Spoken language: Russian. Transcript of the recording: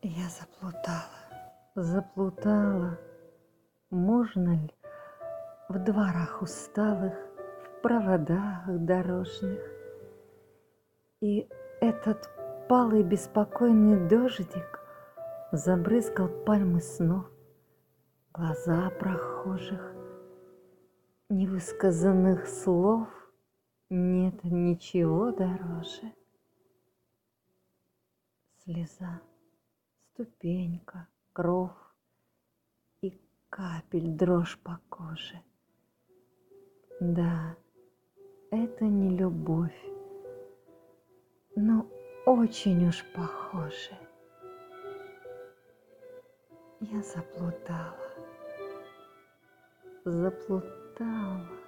Я заплутала, можно ли в дворах усталых, в проводах дорожных. И этот палый беспокойный дождик забрызгал пальмы снов, глаза прохожих. Невысказанных слов нет ничего дороже. Слеза, ступенька, кров и капель дрожь по коже. Да, это не любовь, но очень уж похоже. Я заплутала.